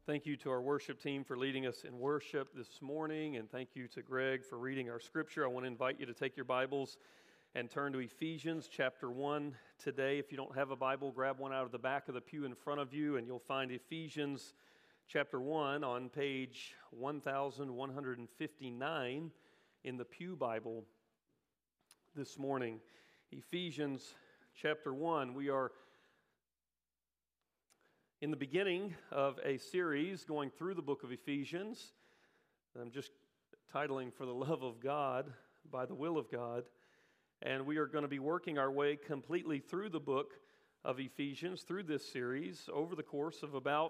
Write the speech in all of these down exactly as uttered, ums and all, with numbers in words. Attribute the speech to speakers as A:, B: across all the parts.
A: Thank you to our worship team for leading us in worship this morning, and thank you to Greg for reading our scripture. I want to invite you to take your Bibles and turn to Ephesians chapter one today. If you don't have a Bible, grab one out of the back of the pew in front of you, and you'll find Ephesians chapter one on page one thousand one hundred fifty-nine in the Pew Bible this morning. Ephesians chapter one. We are in the beginning of a series going through the book of Ephesians. I'm just titling For the Love of God, by the Will of God. And we are going to be working our way completely through the book of Ephesians, through this series, over the course of about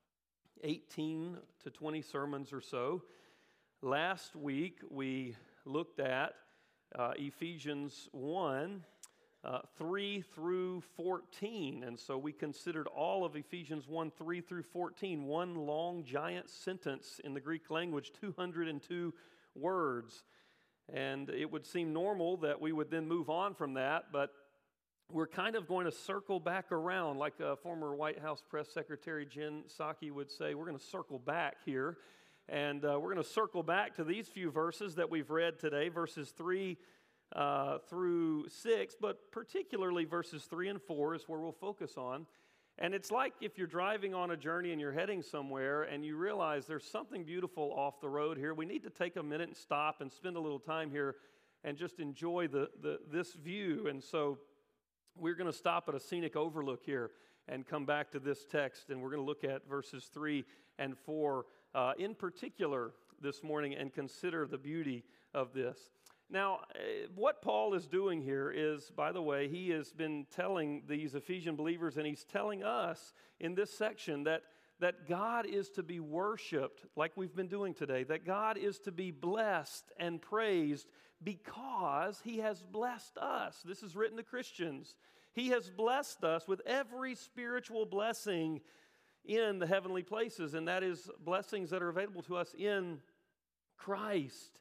A: eighteen to twenty sermons or so. Last week, we looked at uh, Ephesians one, Uh, three through fourteen, and so we considered all of Ephesians one, three through fourteen, one long giant sentence in the Greek language, two hundred two words, and it would seem normal that we would then move on from that, but we're kind of going to circle back around, like uh, former White House Press Secretary Jen Psaki would say. We're going to circle back here, and uh, we're going to circle back to these few verses that we've read today, verses three Uh, through six, but particularly verses three and four is where we'll focus on. And it's like if you're driving on a journey and you're heading somewhere and you realize there's something beautiful off the road here. We need to take a minute and stop and spend a little time here and just enjoy the, the this view. And so we're going to stop at a scenic overlook here and come back to this text, and we're going to look at verses three and four uh, in particular this morning and consider the beauty of this. Now, what Paul is doing here is, by the way, he has been telling these Ephesian believers, and he's telling us in this section that, that God is to be worshiped like we've been doing today, that God is to be blessed and praised because he has blessed us. This is written to Christians. He has blessed us with every spiritual blessing in the heavenly places, and that is blessings that are available to us in Christ.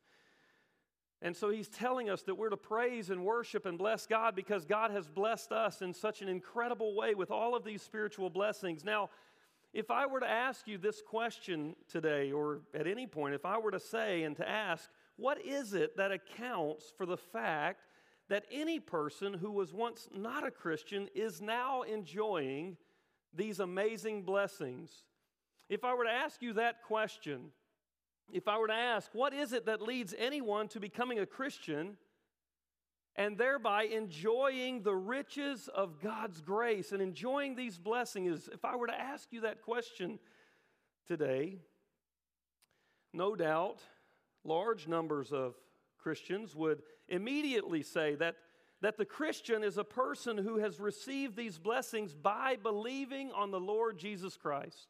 A: And so he's telling us that we're to praise and worship and bless God because God has blessed us in such an incredible way with all of these spiritual blessings. Now, if I were to ask you this question today, or at any point, if I were to say and to ask, what is it that accounts for the fact that any person who was once not a Christian is now enjoying these amazing blessings? If I were to ask you that question, if I were to ask, what is it that leads anyone to becoming a Christian and thereby enjoying the riches of God's grace and enjoying these blessings? If I were to ask you that question today, no doubt large numbers of Christians would immediately say that, that the Christian is a person who has received these blessings by believing on the Lord Jesus Christ.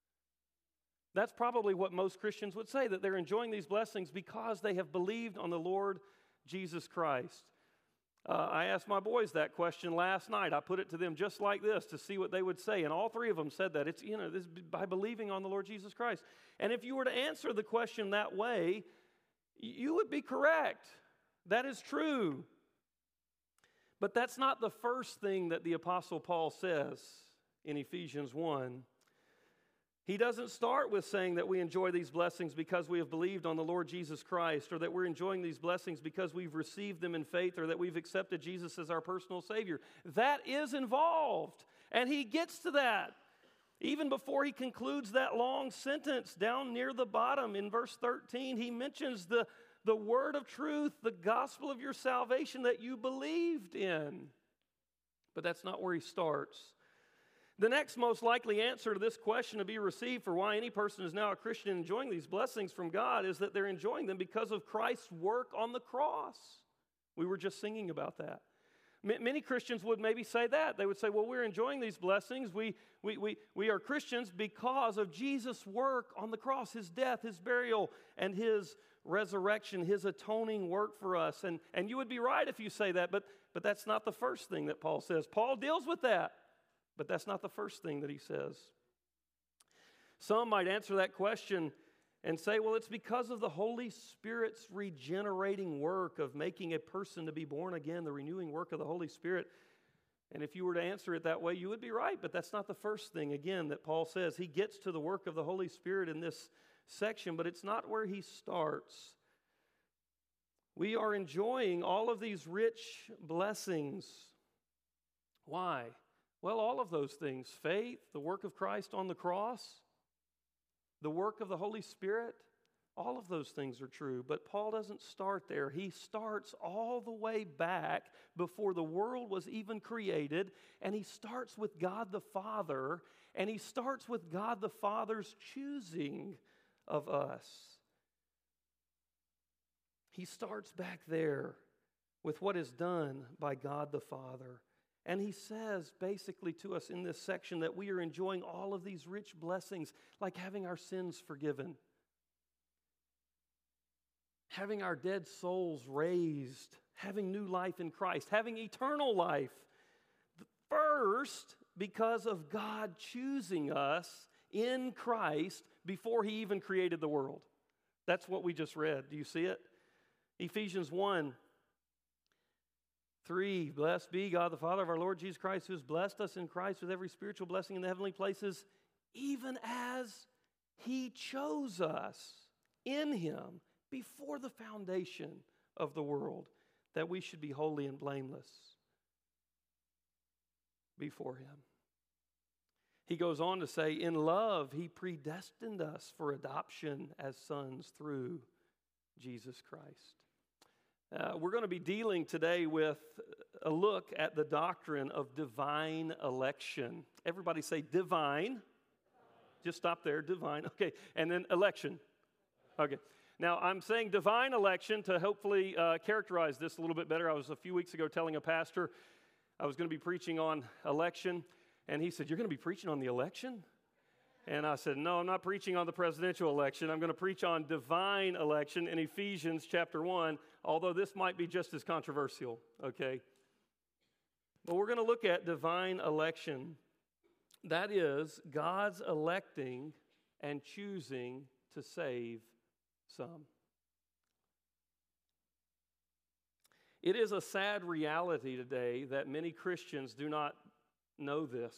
A: That's probably what most Christians would say, that they're enjoying these blessings because they have believed on the Lord Jesus Christ. Uh, I asked my boys that question last night. I put it to them just like this to see what they would say, and all three of them said that. It's, you know, this by believing on the Lord Jesus Christ. And if you were to answer the question that way, you would be correct. That is true. But that's not the first thing that the Apostle Paul says in Ephesians one. He doesn't start with saying that we enjoy these blessings because we have believed on the Lord Jesus Christ, or that we're enjoying these blessings because we've received them in faith, or that we've accepted Jesus as our personal Savior. That is involved, and he gets to that even before he concludes that long sentence. Down near the bottom in verse thirteen, he mentions the, the word of truth, the gospel of your salvation that you believed in. But that's not where he starts. The next most likely answer to this question to be received for why any person is now a Christian enjoying these blessings from God is that they're enjoying them because of Christ's work on the cross. We were just singing about that. Many Christians would maybe say that. They would say, well, we're enjoying these blessings. We, we, we, we are Christians because of Jesus' work on the cross, his death, his burial, and his resurrection, his atoning work for us. And, and you would be right if you say that, but, but that's not the first thing that Paul says. Paul deals with that. But that's not the first thing that he says. Some might answer that question and say, well, it's because of the Holy Spirit's regenerating work of making a person to be born again, the renewing work of the Holy Spirit. And if you were to answer it that way, you would be right, but that's not the first thing, again, that Paul says. He gets to the work of the Holy Spirit in this section, but it's not where he starts. We are enjoying all of these rich blessings. Why? Well, all of those things: faith, the work of Christ on the cross, the work of the Holy Spirit, all of those things are true. But Paul doesn't start there. He starts all the way back before the world was even created, and he starts with God the Father, and he starts with God the Father's choosing of us. He starts back there with what is done by God the Father. And he says basically to us in this section that we are enjoying all of these rich blessings, like having our sins forgiven, having our dead souls raised, having new life in Christ, having eternal life. First, because of God choosing us in Christ before he even created the world. That's what we just read. Do you see it? Ephesians one, three, blessed be God the Father of our Lord Jesus Christ, who has blessed us in Christ with every spiritual blessing in the heavenly places, even as he chose us in him before the foundation of the world, that we should be holy and blameless before him. He goes on to say, in love, he predestined us for adoption as sons through Jesus Christ. Uh, we're going to be dealing today with a look at the doctrine of divine election. Everybody say divine. Just stop there, divine. Okay, and then election. Okay. Now, I'm saying divine election to hopefully uh, characterize this a little bit better. I was a few weeks ago telling a pastor I was going to be preaching on election, and he said, "You're going to be preaching on the election?" And I said, "No, I'm not preaching on the presidential election. I'm going to preach on divine election in Ephesians chapter one, although this might be just as controversial, okay? But we're going to look at divine election. That is, God's electing and choosing to save some. It is a sad reality today that many Christians do not know this,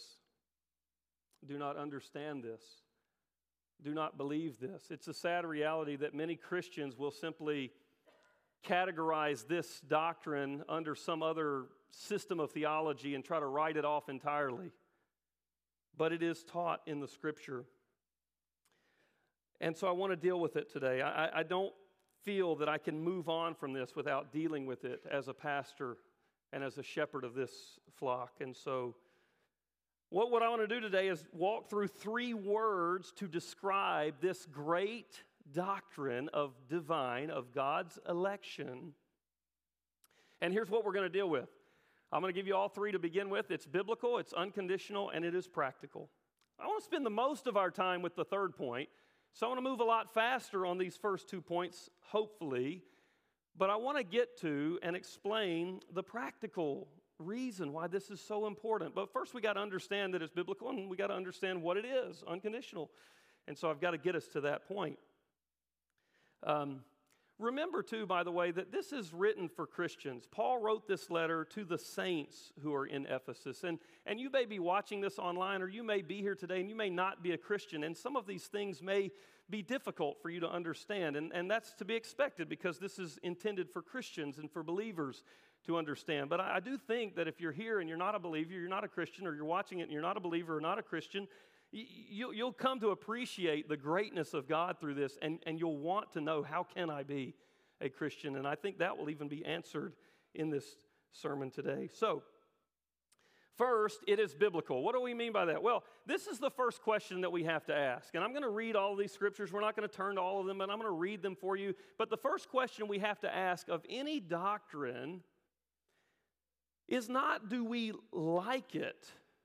A: do not understand this, do not believe this. It's a sad reality that many Christians will simply categorize this doctrine under some other system of theology and try to write it off entirely. But it is taught in the Scripture. And so I want to deal with it today. I, I don't feel that I can move on from this without dealing with it as a pastor and as a shepherd of this flock. And so what, what I want to do today is walk through three words to describe this great doctrine of divine, of God's election. And here's what we're going to deal with. I'm going to give you all three to begin with. It's biblical, it's unconditional, and it is practical. I want to spend the most of our time with the third point, so I want to move a lot faster on these first two points, hopefully, but I want to get to and explain the practical reason why this is so important. But first we got to understand that it's biblical, and we got to understand what it is, unconditional. And so I've got to get us to that point. Um, remember, too, by the way, that this is written for Christians. Paul wrote this letter to the saints who are in Ephesus. And, and you may be watching this online, or you may be here today, and you may not be a Christian. And some of these things may be difficult for you to understand. And, and that's to be expected, because this is intended for Christians and for believers to understand. But I, I do think that if you're here and you're not a believer, you're not a Christian, or you're watching it and you're not a believer or not a Christian, You, you'll come to appreciate the greatness of God through this, and, and you'll want to know, how can I be a Christian? And I think that will even be answered in this sermon today. So, first, it is biblical. What do we mean by that? Well, this is the first question that we have to ask. And I'm going to read all of these scriptures. We're not going to turn to all of them, but I'm going to read them for you. But the first question we have to ask of any doctrine is not, do we like it?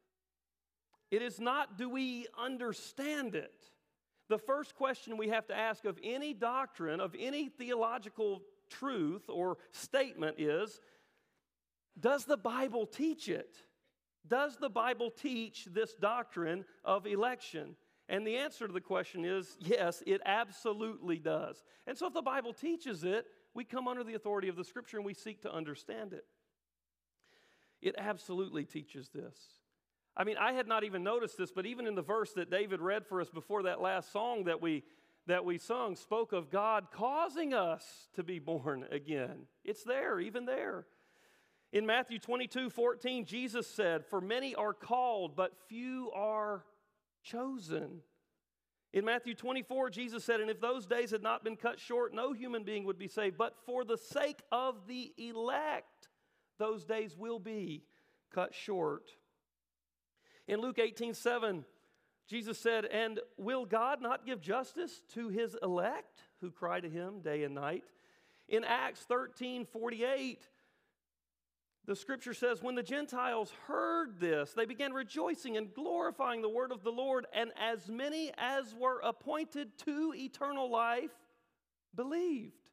A: It is not, do we understand it? The first question we have to ask of any doctrine, of any theological truth or statement is, does the Bible teach it? Does the Bible teach this doctrine of election? And the answer to the question is, yes, it absolutely does. And so if the Bible teaches it, we come under the authority of the Scripture and we seek to understand it. It absolutely teaches this. I mean, I had not even noticed this, but even in the verse that David read for us before that last song that we that we sung spoke of God causing us to be born again. It's there, even there. In Matthew twenty-two fourteen, Jesus said, "For many are called, but few are chosen." In Matthew twenty-four, Jesus said, "And if those days had not been cut short, no human being would be saved. But for the sake of the elect, those days will be cut short." In Luke eighteen seven, Jesus said, "And will God not give justice to his elect who cry to him day and night?" In Acts thirteen forty-eight, the scripture says, "When the Gentiles heard this, they began rejoicing and glorifying the word of the Lord, and as many as were appointed to eternal life believed."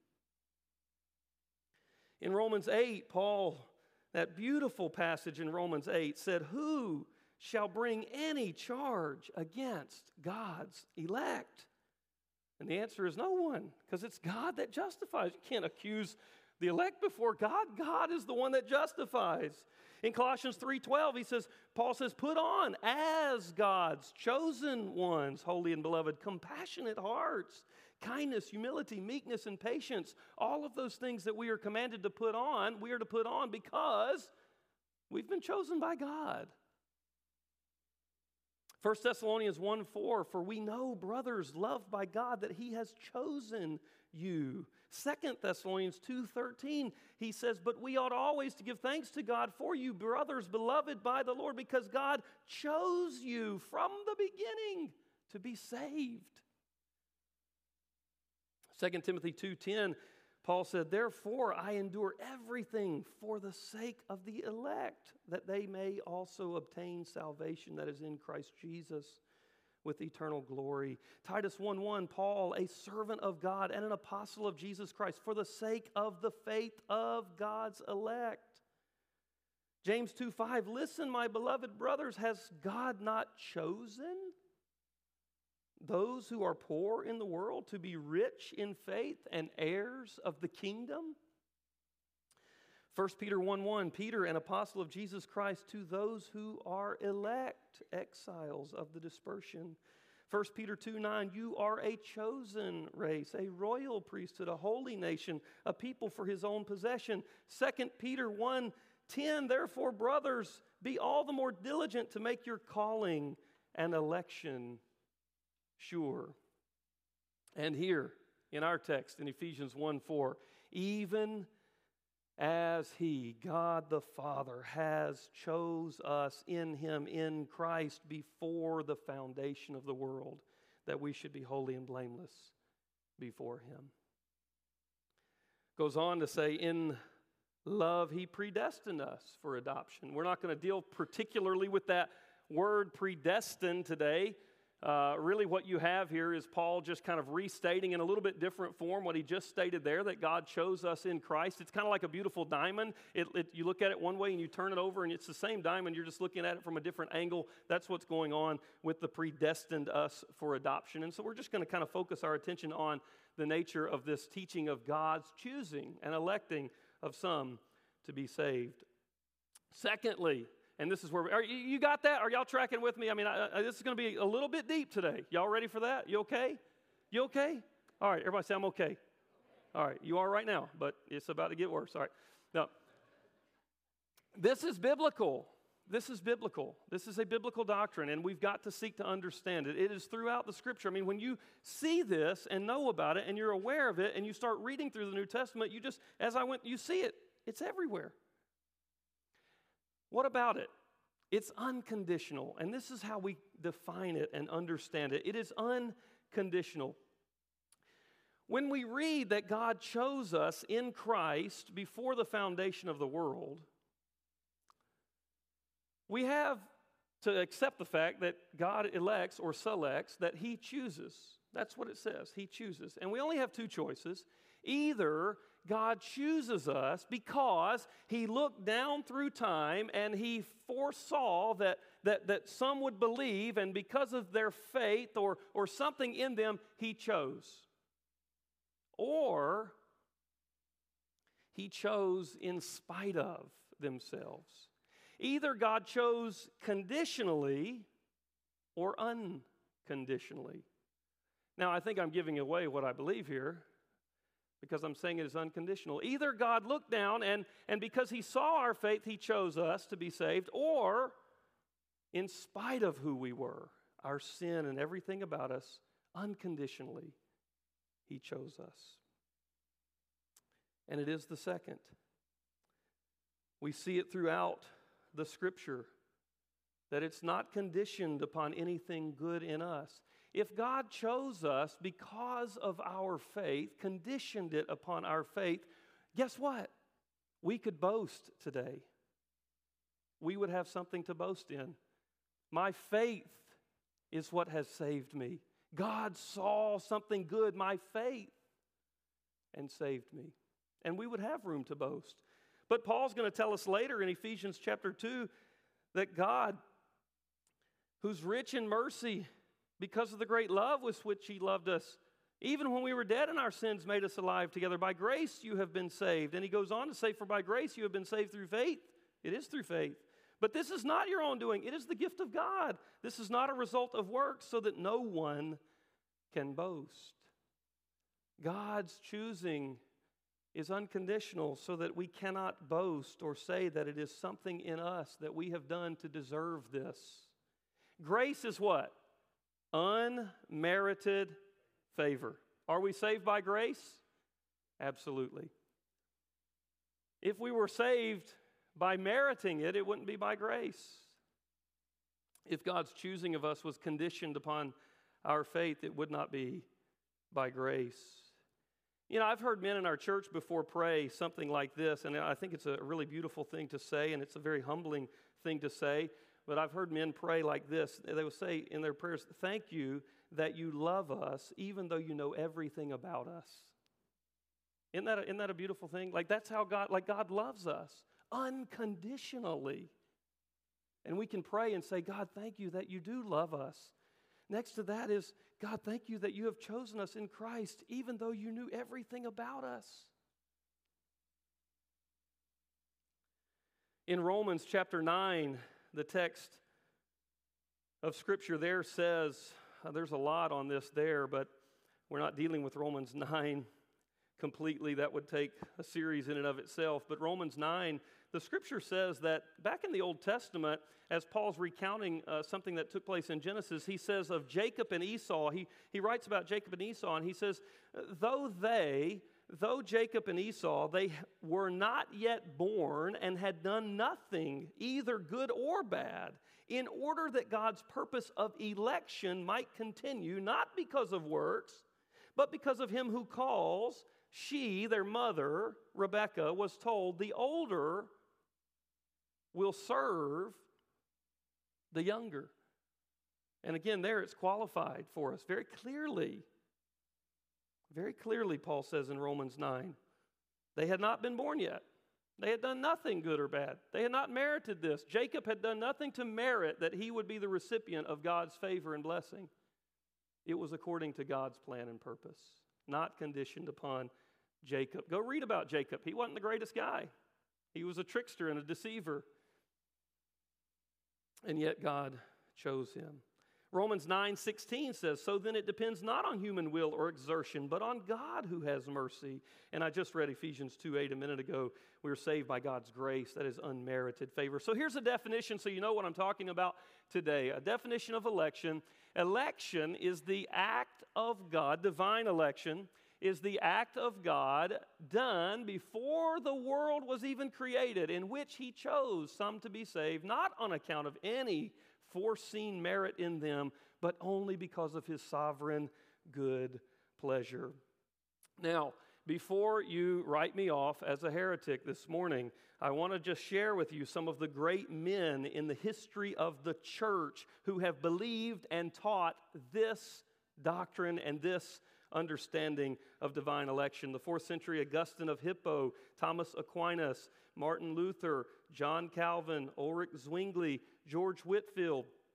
A: In Romans eight, Paul, that beautiful passage in Romans eight, said, "Who shall bring any charge against God's elect?" And the answer is no one, because it's God that justifies. You can't accuse the elect before God. God is the one that justifies. In Colossians three twelve, he says, Paul says, "Put on as God's chosen ones, holy and beloved, compassionate hearts, kindness, humility, meekness, and patience." All of those things that we are commanded to put on, we are to put on because we've been chosen by God. First Thessalonians one four, "For we know, brothers, loved by God, that he has chosen you." Second Thessalonians two thirteen, he says, "But we ought always to give thanks to God for you, brothers, beloved by the Lord, because God chose you from the beginning to be saved." Second Timothy two ten, Paul said, "Therefore I endure everything for the sake of the elect, that they may also obtain salvation that is in Christ Jesus with eternal glory." Titus one one, Paul, a servant of God and an apostle of Jesus Christ, for the sake of the faith of God's elect. James two five, "Listen, my beloved brothers, has God not chosen those who are poor in the world to be rich in faith and heirs of the kingdom?" First Peter one one, "Peter, an apostle of Jesus Christ, to those who are elect, exiles of the dispersion." First Peter two nine, "You are a chosen race, a royal priesthood, a holy nation, a people for his own possession." Second Peter one ten, "Therefore, brothers, be all the more diligent to make your calling and election sure." And here in our text in Ephesians one four, "Even as he, God the Father, has chose us in him, in Christ, before the foundation of the world, that we should be holy and blameless before him." Goes on to say, "In love he predestined us for adoption." We're not going to deal particularly with that word predestined today. Uh, really what you have here is Paul just kind of restating in a little bit different form what he just stated there, that God chose us in Christ. It's kind of like a beautiful diamond. It, it, you look at it one way and you turn it over and it's the same diamond. You're just looking at it from a different angle. That's what's going on with the predestined us for adoption. And so we're just going to kind of focus our attention on the nature of this teaching of God's choosing and electing of some to be saved. Secondly, and this is where we are. You got that? Are y'all tracking with me? I mean, I, I, this is going to be a little bit deep today. Y'all ready for that? You okay? You okay? All right, everybody say, "I'm okay." All right, you are right now, but it's about to get worse. All right. Now, this is biblical. This is biblical. This is a biblical doctrine, and we've got to seek to understand it. It is throughout the Scripture. I mean, when you see this and know about it, and you're aware of it, and you start reading through the New Testament, you just, as I went, you see it. It's everywhere. What about it? It's unconditional, and this is how we define it and understand it. It is unconditional. When we read that God chose us in Christ before the foundation of the world, we have to accept the fact that God elects or selects, that he chooses. That's what it says. He chooses. And we only have two choices. Either God chooses us because he looked down through time and he foresaw that, that, that some would believe, and because of their faith or, or something in them, he chose. Or he chose in spite of themselves. Either God chose conditionally or unconditionally. Now, I think I'm giving away what I believe here because I'm saying it is unconditional. Either God looked down and, and because he saw our faith, he chose us to be saved, or in spite of who we were, our sin and everything about us, unconditionally, he chose us. And it is the second. We see it throughout the Scripture that it's not conditioned upon anything good in us. If God chose us because of our faith, conditioned it upon our faith, guess what? We could boast today. We would have something to boast in. My faith is what has saved me. God saw something good, my faith, and saved me. And we would have room to boast. But Paul's going to tell us later in Ephesians chapter two that God, who's rich in mercy, because of the great love with which he loved us, even when we were dead in our sins, made us alive together. By grace you have been saved. And he goes on to say, for by grace you have been saved through faith. It is through faith. But this is not your own doing. It is the gift of God. This is not a result of works, so that no one can boast. God's choosing is unconditional, so that we cannot boast or say that it is something in us that we have done to deserve this. Grace is what? Unmerited favor. Are we saved by grace? Absolutely. If we were saved by meriting it, it wouldn't be by grace. If God's choosing of us was conditioned upon our faith, it would not be by grace. You know, I've heard men in our church before pray something like this, and I think it's a really beautiful thing to say, and it's a very humbling thing to say. But I've heard men pray like this. They will say in their prayers, thank you that you love us even though you know everything about us. Isn't that a, isn't that a beautiful thing? Like that's how God, like God loves us unconditionally. And we can pray and say, God, thank you that you do love us. Next to that is, God, thank you that you have chosen us in Christ even though you knew everything about us. In Romans chapter nine, the text of Scripture there says, uh, there's a lot on this there, but we're not dealing with Romans nine completely. That would take a series in and of itself. But Romans nine, the Scripture says that back in the Old Testament, as Paul's recounting uh, something that took place in Genesis, he says of Jacob and Esau, he, he writes about Jacob and Esau, and he says, though they... Though Jacob and Esau, they were not yet born and had done nothing, either good or bad, in order that God's purpose of election might continue, not because of works, but because of him who calls, she, their mother, Rebekah, was told, the older will serve the younger. And again, there it's qualified for us very clearly. Very clearly, Paul says in Romans nine, they had not been born yet. They had done nothing good or bad. They had not merited this. Jacob had done nothing to merit that he would be the recipient of God's favor and blessing. It was according to God's plan and purpose, not conditioned upon Jacob. Go read about Jacob. He wasn't the greatest guy. He was a trickster and a deceiver. And yet God chose him. Romans nine sixteen says, so then it depends not on human will or exertion, but on God who has mercy. And I just read Ephesians two eight a minute ago. We are saved by God's grace. That is unmerited favor. So here's a definition so you know what I'm talking about today. A definition of election. Election is the act of God, divine election, is the act of God done before the world was even created, in which he chose some to be saved, not on account of any foreseen merit in them, but only because of his sovereign good pleasure. Now, before you write me off as a heretic this morning, I want to just share with you some of the great men in the history of the church who have believed and taught this doctrine and this understanding of divine election. The fourth century Augustine of Hippo, Thomas Aquinas, Martin Luther, John Calvin, Ulrich Zwingli, George Whitefield,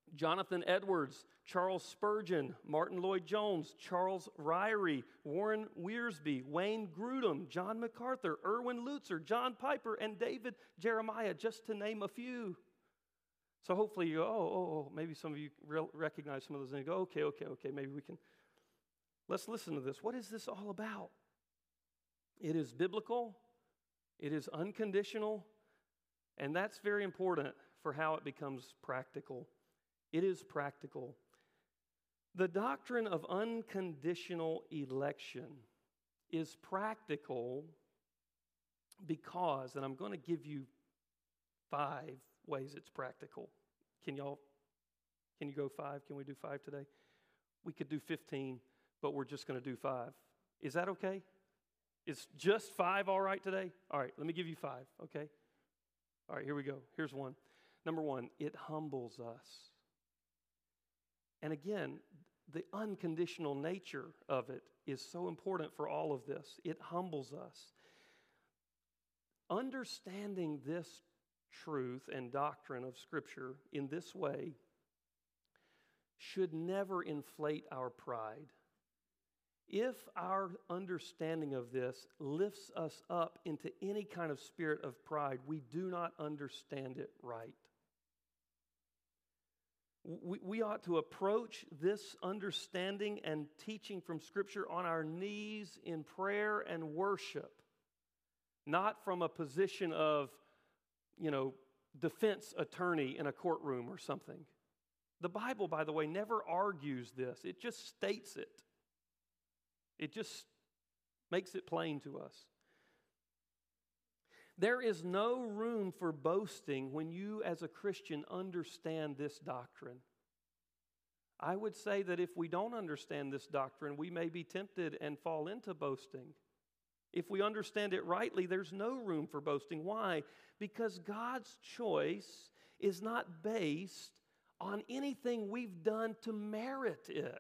A: Jonathan Edwards, Charles Spurgeon, Martin Lloyd-Jones, Charles Ryrie, Warren Wiersbe, Wayne Grudem, John MacArthur, Erwin Lutzer, John Piper, and David Jeremiah, just to name a few. So hopefully you go, oh, oh, oh, maybe some of you re- recognize some of those and go, okay, okay, okay, maybe we can. Let's listen to this. What is this all about? It is biblical, it is unconditional, and that's very important for how it becomes practical. It is practical. The doctrine of unconditional election is practical because, and I'm going to give you five ways it's practical. Can y'all, can you go five? Can we do five today? We could do fifteen, but we're just going to do five. Is that okay? Is just five all right today? All right, let me give you five, okay? All right, here we go. Here's one. Number one, it humbles us. And again, the unconditional nature of it is so important for all of this. It humbles us. Understanding this truth and doctrine of Scripture in this way should never inflate our pride. If our understanding of this lifts us up into any kind of spirit of pride, we do not understand it right. We, we ought to approach this understanding and teaching from Scripture on our knees in prayer and worship, not from a position of, you know, defense attorney in a courtroom or something. The Bible, by the way, never argues this. It just states it. It just makes it plain to us. There is no room for boasting when you as a Christian understand this doctrine. I would say that if we don't understand this doctrine, we may be tempted and fall into boasting. If we understand it rightly, there's no room for boasting. Why? Because God's choice is not based on anything we've done to merit it.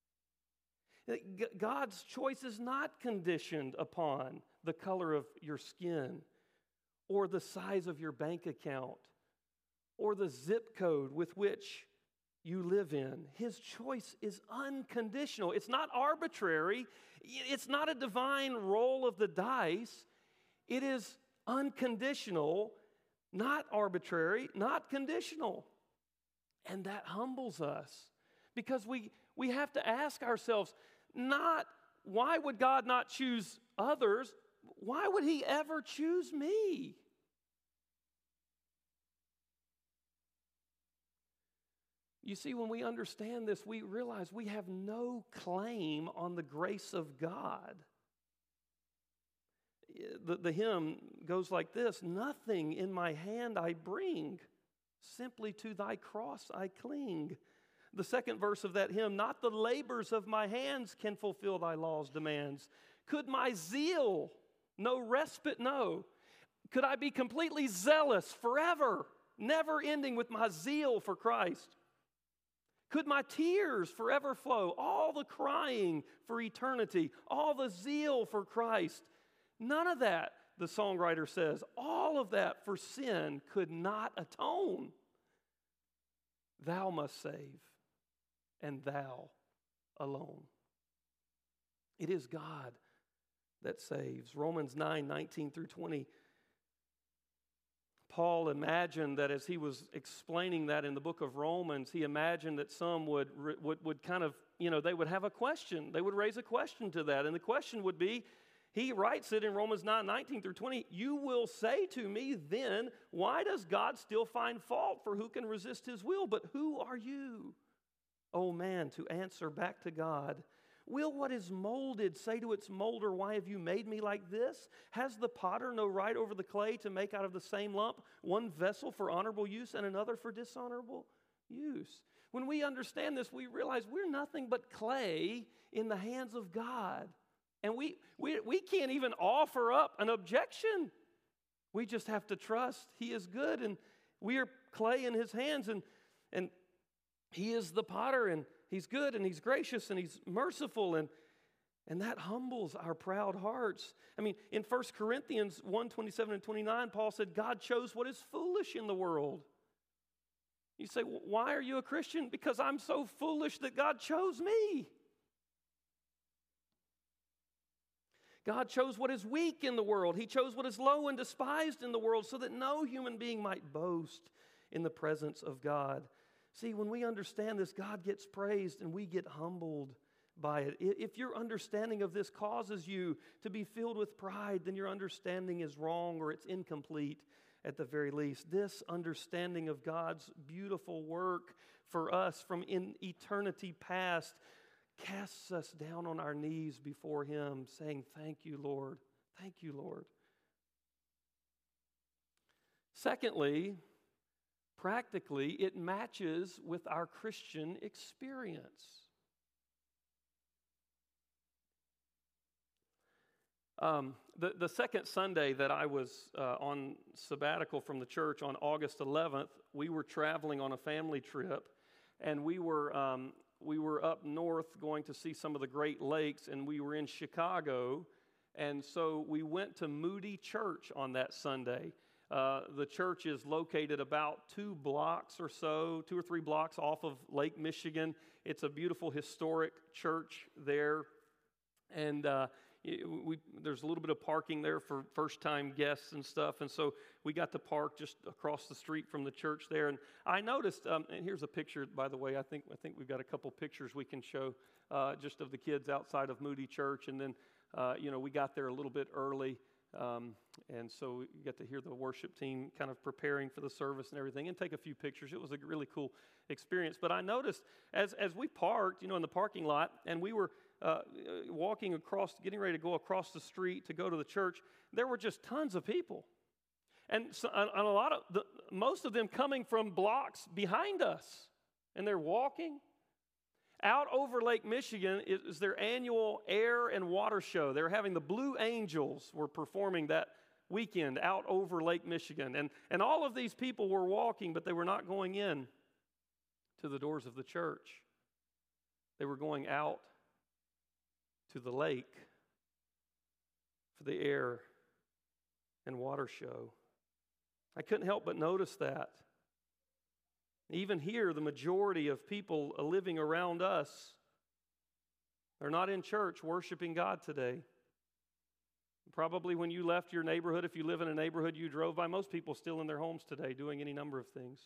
A: God's choice is not conditioned upon the color of your skin, or the size of your bank account, or the zip code with which you live in. His choice is unconditional. It's not arbitrary. It's not a divine roll of the dice. It is unconditional, not arbitrary, not conditional. And that humbles us because we, we have to ask ourselves, not why would God not choose others? Why would He ever choose me? You see, when we understand this, we realize we have no claim on the grace of God. The, the hymn goes like this: nothing in my hand I bring, simply to thy cross I cling. The second verse of that hymn, not the labors of my hands can fulfill thy law's demands. Could my zeal no respite know? Could I be completely zealous forever, never ending with my zeal for Christ? Could my tears forever flow, all the crying for eternity, all the zeal for Christ? None of that, the songwriter says, all of that for sin could not atone. Thou must save, and thou alone. It is God that saves. Romans nine, nineteen through twenty. Paul imagined that as he was explaining that in the book of Romans, he imagined that some would, would, would kind of, you know, they would have a question. They would raise a question to that. And the question would be, he writes it in Romans nine, nineteen through twenty, you will say to me then, why does God still find fault? For who can resist His will? But who are you, O man, to answer back to God? Will what is molded say to its molder, why have you made me like this? Has the potter no right over the clay to make out of the same lump one vessel for honorable use and another for dishonorable use? When we understand this, we realize we're nothing but clay in the hands of God. And we, we, we can't even offer up an objection. We just have to trust He is good and we are clay in His hands, and, and He is the potter, and He's good and He's gracious and He's merciful, and, and that humbles our proud hearts. I mean, in First Corinthians one, twenty-seven and twenty-nine, Paul said, God chose what is foolish in the world. You say, well, why are you a Christian? Because I'm so foolish that God chose me. God chose what is weak in the world. He chose what is low and despised in the world so that no human being might boast in the presence of God. See, when we understand this, God gets praised and we get humbled by it. If your understanding of this causes you to be filled with pride, then your understanding is wrong or it's incomplete at the very least. This understanding of God's beautiful work for us from in eternity past casts us down on our knees before Him, saying, thank you, Lord. Thank you, Lord. Secondly, practically, it matches with our Christian experience. Um, the, the second Sunday that I was uh, on sabbatical from the church on August eleventh, we were traveling on a family trip, and we were um, we were up north going to see some of the Great Lakes, and we were in Chicago, and so we went to Moody Church on that Sunday. Uh, the church is located about two blocks or so, two or three blocks off of Lake Michigan. It's a beautiful historic church there, and uh, We, there's a little bit of parking there for first-time guests and stuff, and so we got to park just across the street from the church there. And I noticed, um, and here's a picture, by the way. I think I think we've got a couple pictures we can show uh, just of the kids outside of Moody Church. And then, uh, you know, we got there a little bit early, um, and so we got to hear the worship team kind of preparing for the service and everything, and take a few pictures. It was a really cool experience. But I noticed as as we parked, you know, in the parking lot, and we were Uh, walking across, getting ready to go across the street to go to the church, there were just tons of people. And, so, and a lot of, the, most of them coming from blocks behind us. And they're walking. Out over Lake Michigan is their annual air and water show. They're having the Blue Angels were performing that weekend out over Lake Michigan. And, and all of these people were walking, but they were not going in to the doors of the church. They were going out to the lake for the air and water show. I couldn't help but notice that. Even here, the majority of people living around us are not in church worshiping God today. Probably when you left your neighborhood, if you live in a neighborhood you drove by, most people still in their homes today doing any number of things.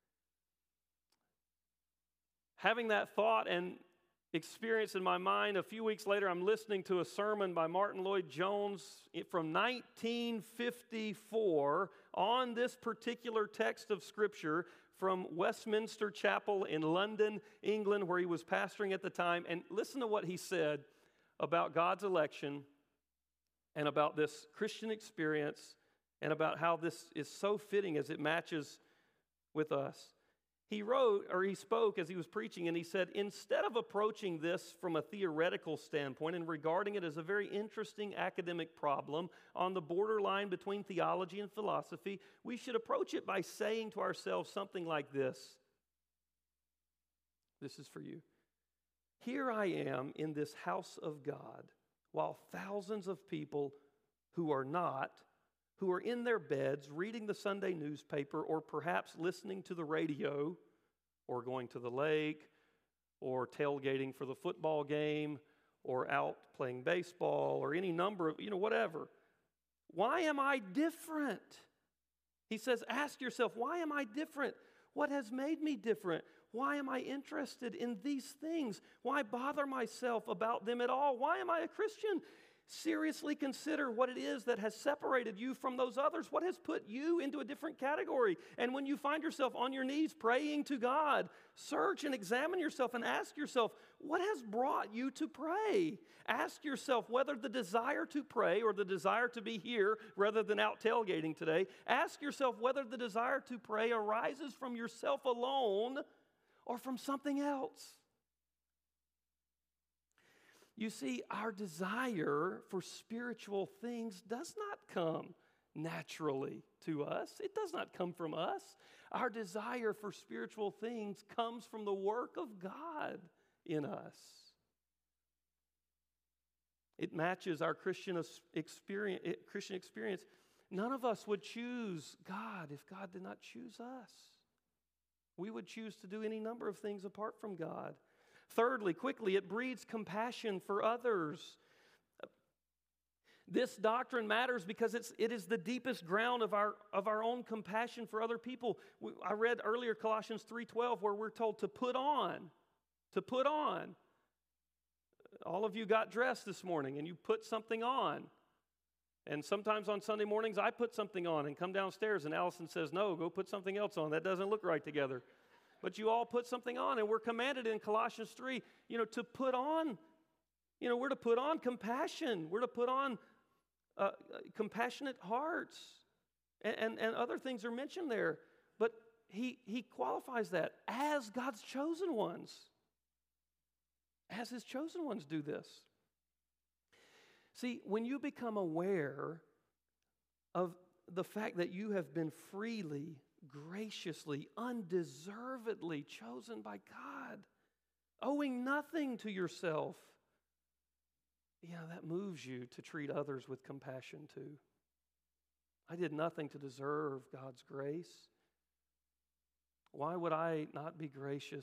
A: Having that thought and experience in my mind, a few weeks later, I'm listening to a sermon by Martin Lloyd-Jones from nineteen fifty-four on this particular text of Scripture from Westminster Chapel in London, England, where he was pastoring at the time. And listen to what he said about God's election and about this Christian experience and about how this is so fitting as it matches with us. He wrote, or he spoke as he was preaching, and he said, instead of approaching this from a theoretical standpoint and regarding it as a very interesting academic problem on the borderline between theology and philosophy, we should approach it by saying to ourselves something like this. This is for you. Here I am in this house of God, while thousands of people who are not, who are in their beds reading the Sunday newspaper or perhaps listening to the radio or going to the lake or tailgating for the football game or out playing baseball or any number of, you know, whatever. Why am I different? He says, ask yourself, why am I different? What has made me different? Why am I interested in these things? Why bother myself about them at all? Why am I a Christian? Seriously consider what it is that has separated you from those others. What has put you into a different category? And when you find yourself on your knees praying to God, search and examine yourself and ask yourself, what has brought you to pray? Ask yourself whether the desire to pray or the desire to be here rather than out tailgating today, ask yourself whether the desire to pray arises from yourself alone or from something else. You see, our desire for spiritual things does not come naturally to us. It does not come from us. Our desire for spiritual things comes from the work of God in us. It matches our Christian experience. Christian experience. None of us would choose God if God did not choose us. We would choose to do any number of things apart from God. Thirdly, quickly, it breeds compassion for others. This doctrine matters because it's, it is the deepest ground of our, of our own compassion for other people. We, I read earlier Colossians three twelve where we're told to put on, to put on. All of you got dressed this morning and you put something on. And sometimes on Sunday mornings I put something on and come downstairs and Allison says, no, go put something else on. That doesn't look right together. But you all put something on, and we're commanded in Colossians three, you know, to put on, you know, we're to put on compassion. We're to put on uh, compassionate hearts. And, and, and other things are mentioned there. But he, he qualifies that as God's chosen ones. As His chosen ones do this. See, when you become aware of the fact that you have been freely, graciously, undeservedly chosen by God, owing nothing to yourself, you know, that moves you to treat others with compassion too. I did nothing to deserve God's grace. Why would I not be gracious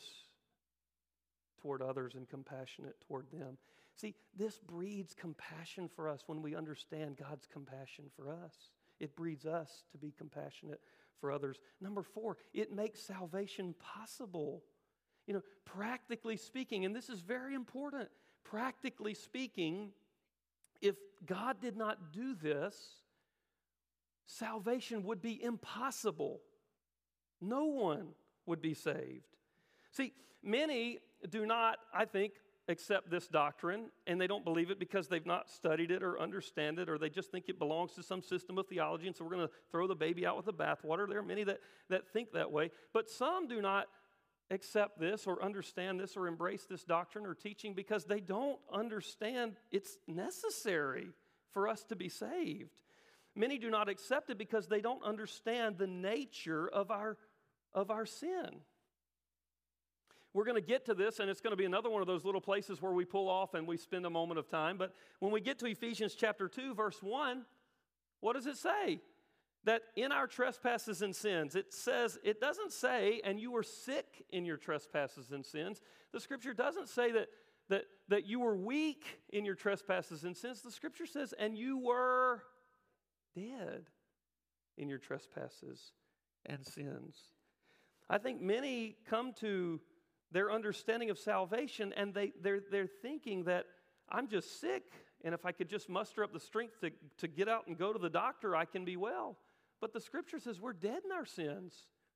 A: toward others and compassionate toward them? See, this breeds compassion for us when we understand God's compassion for us. It breeds us to be compassionate for others. Number four, it makes salvation possible. You know, practically speaking, and this is very important, practically speaking, if God did not do this, salvation would be impossible. No one would be saved. See, many do not, I think, accept this doctrine, and they don't believe it because they've not studied it or understand it, or they just think it belongs to some system of theology, and so we're going to throw the baby out with the bathwater. There are many that, that think that way, but some do not accept this or understand this or embrace this doctrine or teaching because they don't understand it's necessary for us to be saved. Many do not accept it because they don't understand the nature of our, of our sin. We're going to get to this, and it's going to be another one of those little places where we pull off and we spend a moment of time. But when we get to Ephesians chapter two, verse one, what does it say? That in our trespasses and sins, it says, it doesn't say, and you were sick in your trespasses and sins. The Scripture doesn't say that, that, that you were weak in your trespasses and sins. The Scripture says, and you were dead in your trespasses and sins. I think many come to their understanding of salvation, and they, they're, they're thinking that I'm just sick, and if I could just muster up the strength to, to get out and go to the doctor, I can be well. But the Scripture says we're dead in our sins.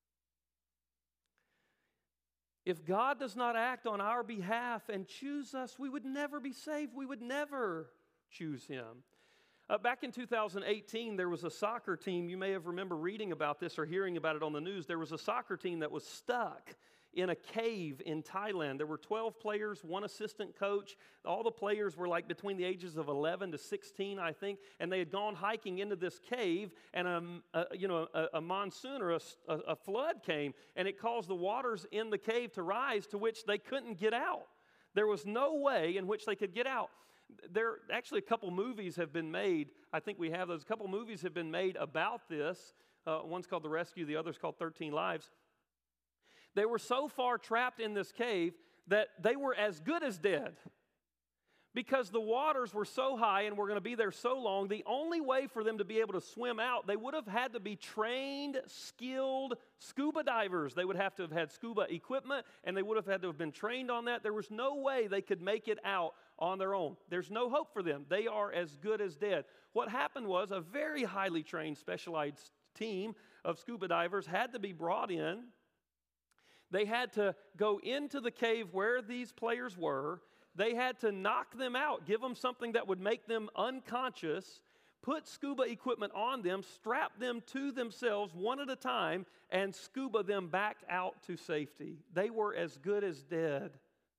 A: If God does not act on our behalf and choose us, we would never be saved. We would never choose Him. Uh, back in two thousand eighteen, there was a soccer team. You may have remember reading about this or hearing about it on the news. There was a soccer team that was stuck in a cave in Thailand. There were twelve players, one assistant coach. All the players were like between the ages of eleven to sixteen, I think, and they had gone hiking into this cave, and a, a you know a, a monsoon or a, a, a flood came, and it caused the waters in the cave to rise, to which they couldn't get out. There was no way in which they could get out. There actually a couple movies have been made. I think we have those. A couple movies have been made about this. Uh, one's called The Rescue. The other's called thirteen Lives. They were so far trapped in this cave that they were as good as dead. Because the waters were so high and were going to be there so long, the only way for them to be able to swim out, they would have had to be trained, skilled scuba divers. They would have to have had scuba equipment, and they would have had to have been trained on that. There was no way they could make it out on their own. There's no hope for them. They are as good as dead. What happened was a very highly trained, specialized team of scuba divers had to be brought in. They had to go into the cave where these players were. They had to knock them out, give them something that would make them unconscious, put scuba equipment on them, strap them to themselves one at a time, and scuba them back out to safety. They were as good as dead.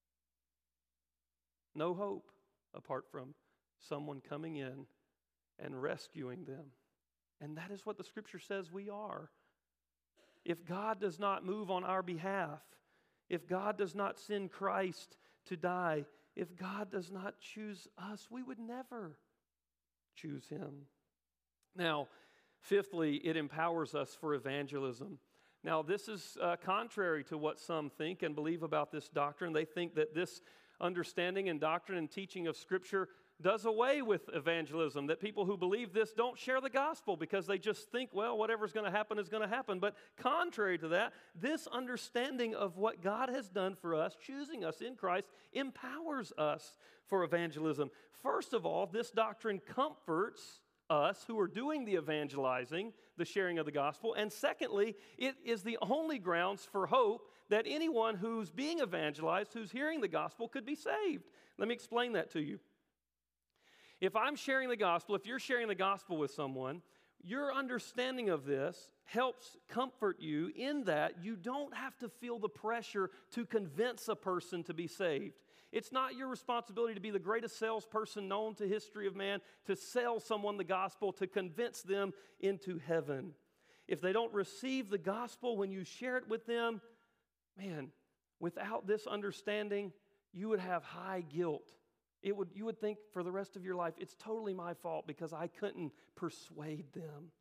A: No hope apart from someone coming in and rescuing them. And that is what the Scripture says we are. If God does not move on our behalf, if God does not send Christ to die, if God does not choose us, we would never choose Him. Now, fifthly, it empowers us for evangelism. Now, this is uh, contrary to what some think and believe about this doctrine. They think that this understanding and doctrine and teaching of Scripture does away with evangelism, that people who believe this don't share the gospel because they just think, well, whatever's going to happen is going to happen. But contrary to that, this understanding of what God has done for us, choosing us in Christ, empowers us for evangelism. First of all, this doctrine comforts us who are doing the evangelizing, the sharing of the gospel. And secondly, it is the only grounds for hope that anyone who's being evangelized, who's hearing the gospel, could be saved. Let me explain that to you. If I'm sharing the gospel, if you're sharing the gospel with someone, your understanding of this helps comfort you in that you don't have to feel the pressure to convince a person to be saved. It's not your responsibility to be the greatest salesperson known to history of man, to sell someone the gospel, to convince them into heaven. If they don't receive the gospel when you share it with them, man, without this understanding, you would have high guilt. It would, you would think for the rest of your life, it's totally my fault because I couldn't persuade them.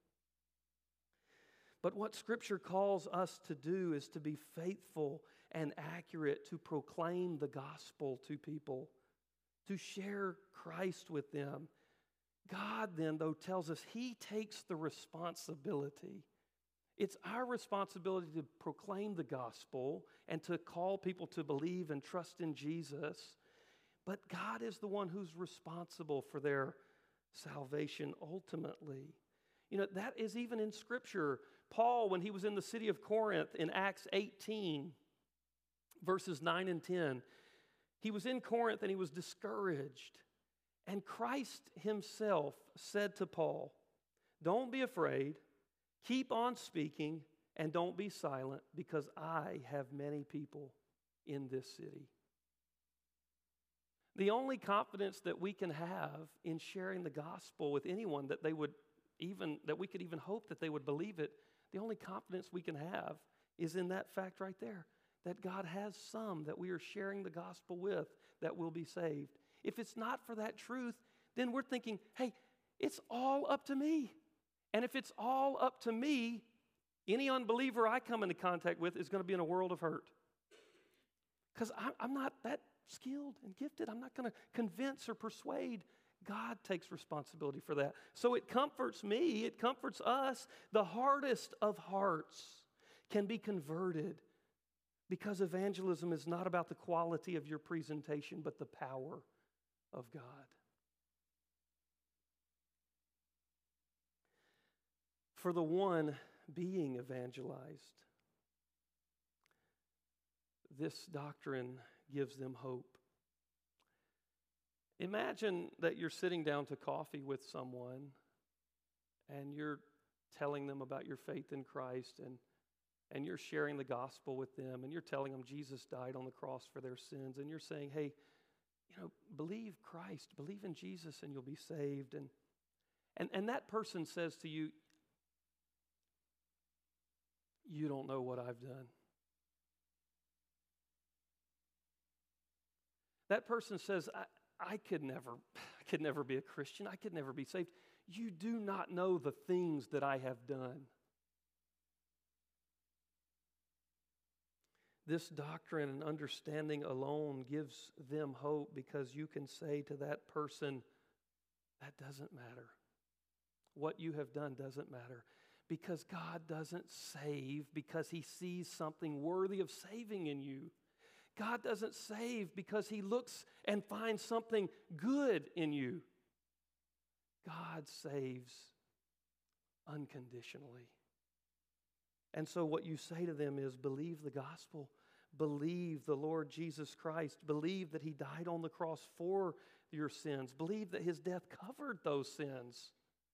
A: But what Scripture calls us to do is to be faithful and accurate, to proclaim the gospel to people, to share Christ with them. God then, though, tells us He takes the responsibility. It's our responsibility to proclaim the gospel and to call people to believe and trust in Jesus. But God is the one who's responsible for their salvation ultimately. You know, that is even in Scripture. Paul, when he was in the city of Corinth in Acts eighteen, verses nine and ten, he was in Corinth and he was discouraged. And Christ Himself said to Paul, "Don't be afraid, keep on speaking, and don't be silent, because I have many people in this city." The only confidence that we can have in sharing the gospel with anyone that they would even, that we could even hope that they would believe it, the only confidence we can have is in that fact right there, that God has some that we are sharing the gospel with that will be saved. If it's not for that truth, then we're thinking, hey, it's all up to me. And if it's all up to me, any unbeliever I come into contact with is going to be in a world of hurt. Because I'm not that skilled and gifted. I'm not going to convince or persuade. God takes responsibility for that. So it comforts me, it comforts us. The hardest of hearts can be converted because evangelism is not about the quality of your presentation, but the power of God. For the one being evangelized, this doctrine gives them hope. Imagine that you're sitting down to coffee with someone and you're telling them about your faith in Christ, and, and you're sharing the gospel with them, and you're telling them Jesus died on the cross for their sins, and you're saying, hey, you know, believe Christ, believe in Jesus and you'll be saved. And, and, and that person says to you, you don't know what I've done. That person says, I, I could never, I could never be a Christian. I could never be saved. You do not know the things that I have done. This doctrine and understanding alone gives them hope, because you can say to that person, that doesn't matter. What you have done doesn't matter. Because God doesn't save because He sees something worthy of saving in you. God doesn't save because He looks and finds something good in you. God saves unconditionally. And so what you say to them is, believe the gospel. Believe the Lord Jesus Christ. Believe that He died on the cross for your sins. Believe that His death covered those sins.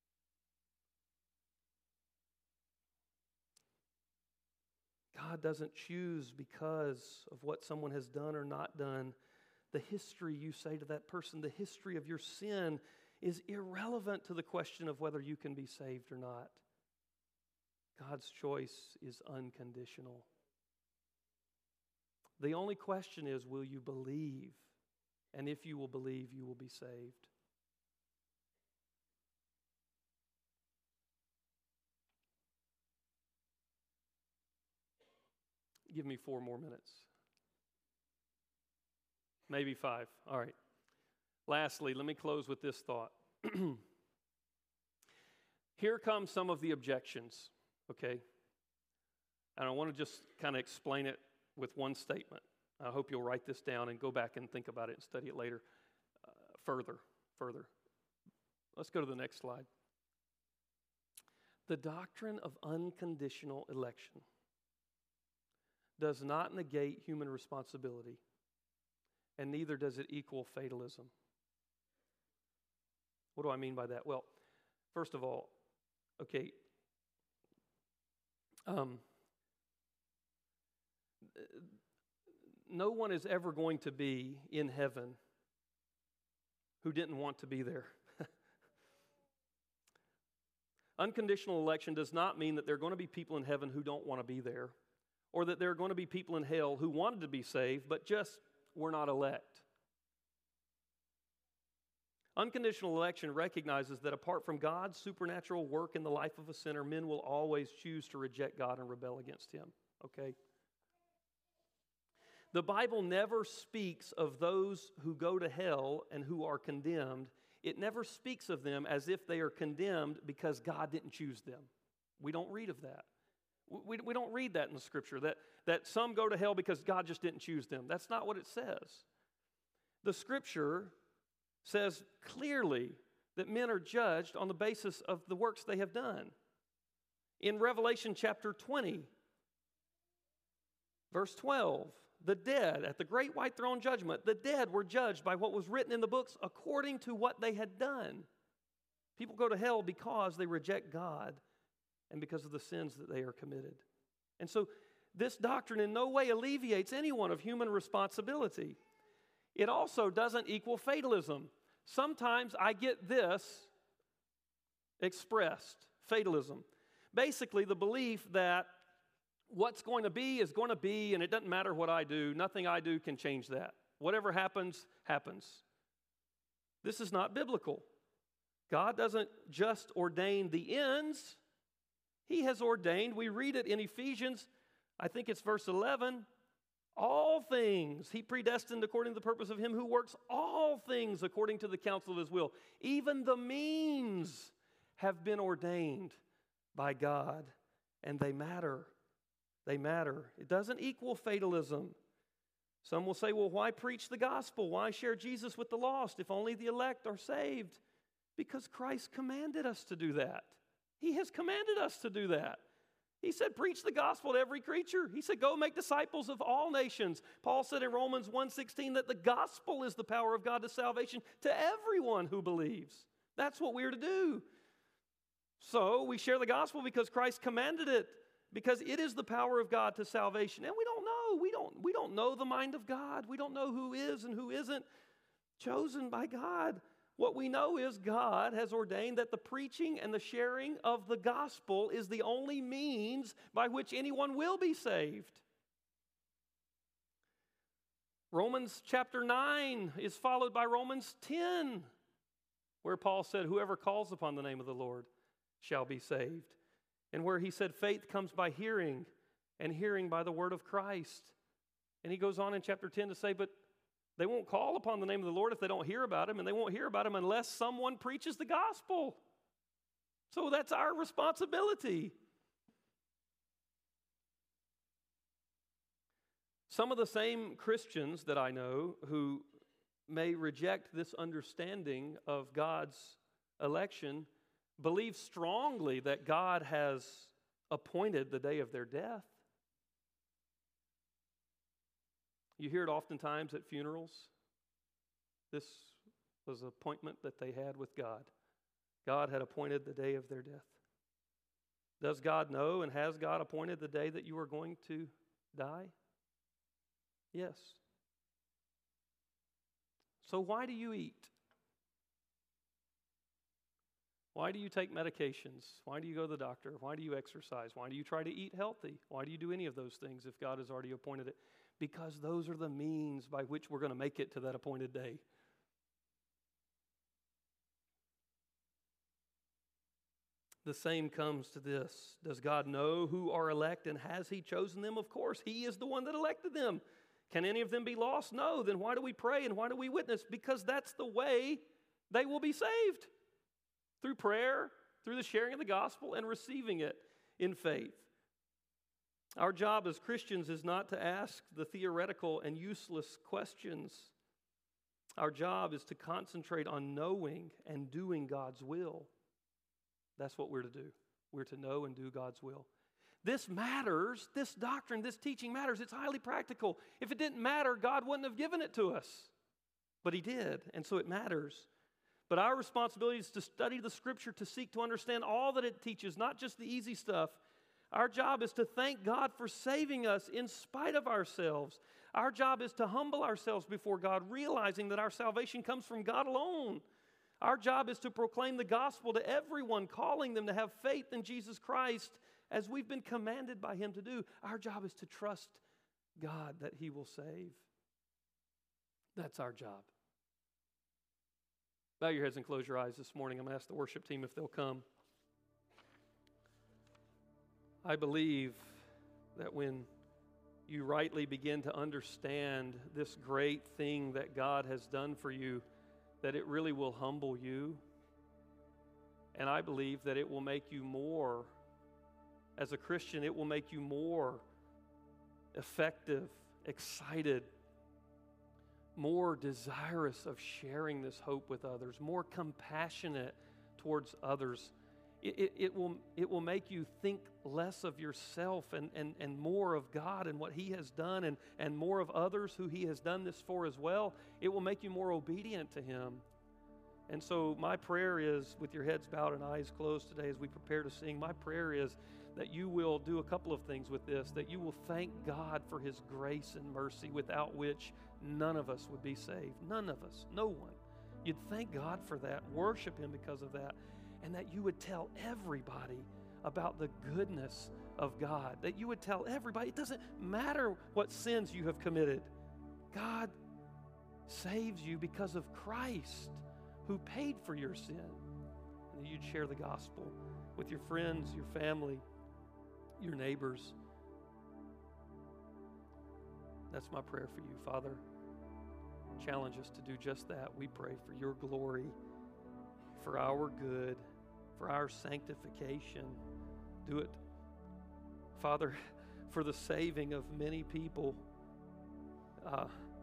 A: God doesn't choose because of what someone has done or not done. The history, you say to that person, the history of your sin is irrelevant to the question of whether you can be saved or not. God's choice is unconditional. The only question is, will you believe? And if you will believe, you will be saved. Give me four more minutes. Maybe five. All right. Lastly, let me close with this thought. Here come some of the objections, okay? And I want to just kind of explain it with one statement. I hope you'll write this down and go back and think about it and study it later. Uh, further, further. Let's go to the next slide. The doctrine of unconditional election does not negate human responsibility, and neither does it equal fatalism. What do I mean by that? Well, first of all, okay, um, no one is ever going to be in heaven who didn't want to be there. Unconditional election does not mean that there are going to be people in heaven who don't want to be there, or that there are going to be people in hell who wanted to be saved but just were not elect. Unconditional election recognizes that apart from God's supernatural work in the life of a sinner, men will always choose to reject God and rebel against Him. Okay? The Bible never speaks of those who go to hell and who are condemned. It never speaks of them as if they are condemned because God didn't choose them. We don't read of that. We, we don't read that in the Scripture, that, that some go to hell because God just didn't choose them. That's not what it says. The Scripture says clearly that men are judged on the basis of the works they have done. In Revelation chapter twenty, verse twelve, the dead, at the great white throne judgment, the dead were judged by what was written in the books according to what they had done. People go to hell because they reject God and because of the sins that they are committed. And so this doctrine in no way alleviates anyone of human responsibility. It also doesn't equal fatalism. Sometimes I get this expressed, fatalism. Basically, the belief that what's going to be is going to be, and it doesn't matter what I do. Nothing I do can change that. Whatever happens, happens. This is not biblical. God doesn't just ordain the ends. He has ordained, we read it in Ephesians, I think it's verse eleven, all things He predestined according to the purpose of Him who works all things according to the counsel of His will. Even the means have been ordained by God, and they matter. They matter. It doesn't equal fatalism. Some will say, well, why preach the gospel? Why share Jesus with the lost if only the elect are saved? Because Christ commanded us to do that. He has commanded us to do that. He said, preach the gospel to every creature. He said, go make disciples of all nations. Paul said in Romans one sixteen that the gospel is the power of God to salvation to everyone who believes. That's what we're to do. So we share the gospel because Christ commanded it, because it is the power of God to salvation. And we don't know. We don't, we don't know the mind of God. We don't know who is and who isn't chosen by God. What we know is God has ordained that the preaching and the sharing of the gospel is the only means by which anyone will be saved. Romans chapter nine is followed by Romans ten, where Paul said, whoever calls upon the name of the Lord shall be saved. And where he said faith comes by hearing, and hearing by the word of Christ. And he goes on in chapter ten to say, but they won't call upon the name of the Lord if they don't hear about Him, and they won't hear about Him unless someone preaches the gospel. So that's our responsibility. Some of the same Christians that I know who may reject this understanding of God's election believe strongly that God has appointed the day of their death. You hear it oftentimes at funerals. This was an appointment that they had with God. God had appointed the day of their death. Does God know, and has God appointed the day that you are going to die? Yes. So why do you eat? Why do you take medications? Why do you go to the doctor? Why do you exercise? Why do you try to eat healthy? Why do you do any of those things if God has already appointed it? Because those are the means by which we're going to make it to that appointed day. the same comes to this. Does God know who are elect, and has He chosen them? Of course, He is the one that elected them. Can any of them be lost? No. Then why do we pray and why do we witness? Because that's the way they will be saved. Through prayer, through the sharing of the gospel, and receiving it in faith. Our job as Christians is not to ask the theoretical and useless questions. Our job is to concentrate on knowing and doing God's will. That's what we're to do. We're to know and do God's will. This matters. This doctrine, this teaching matters. It's highly practical. If it didn't matter, God wouldn't have given it to us. But He did, and so it matters. But our responsibility is to study the Scripture, to seek to understand all that it teaches, not just the easy stuff. Our job is to thank God for saving us in spite of ourselves. Our job is to humble ourselves before God, realizing that our salvation comes from God alone. Our job is to proclaim the gospel to everyone, calling them to have faith in Jesus Christ as we've been commanded by Him to do. Our job is to trust God that He will save. That's our job. Bow your heads and close your eyes this morning. I'm going to ask the worship team if they'll come. I believe that when you rightly begin to understand this great thing that God has done for you, that it really will humble you. And I believe that it will make you more, as a Christian, it will make you more effective, excited, more desirous of sharing this hope with others, more compassionate towards others. It, it, it, will, it will make you think less of yourself and, and, and more of God and what He has done, and, and more of others who He has done this for as well. It will make you more obedient to Him. And so my prayer is, with your heads bowed and eyes closed today as we prepare to sing, my prayer is that you will do a couple of things with this, that you will thank God for His grace and mercy, without which none of us would be saved. None of us, no one. You'd thank God for that, worship Him because of that, and that you would tell everybody about the goodness of God, that you would tell everybody. It doesn't matter what sins you have committed. God saves you because of Christ, who paid for your sin. And that you'd share the gospel with your friends, your family, your neighbors. That's my prayer for you, Father. Challenge us to do just that. We pray for your glory, for our good, for our sanctification. Do it, Father, for the saving of many people. Uh,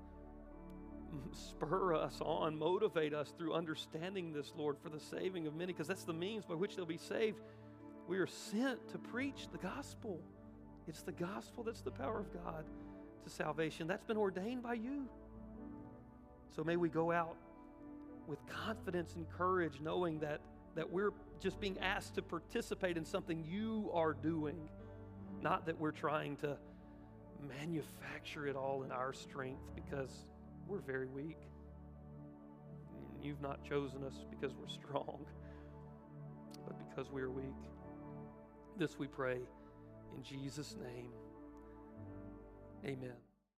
A: spur us on, motivate us through understanding this, Lord, for the saving of many, because that's the means by which they'll be saved. We are sent to preach the gospel. It's the gospel that's the power of God to salvation. That's been ordained by you. So may we go out with confidence and courage, knowing that, that we're just being asked to participate in something you are doing, not that we're trying to manufacture it all in our strength, because we're very weak. You've not chosen us because we're strong, but because we are weak. This we pray in Jesus' name. Amen.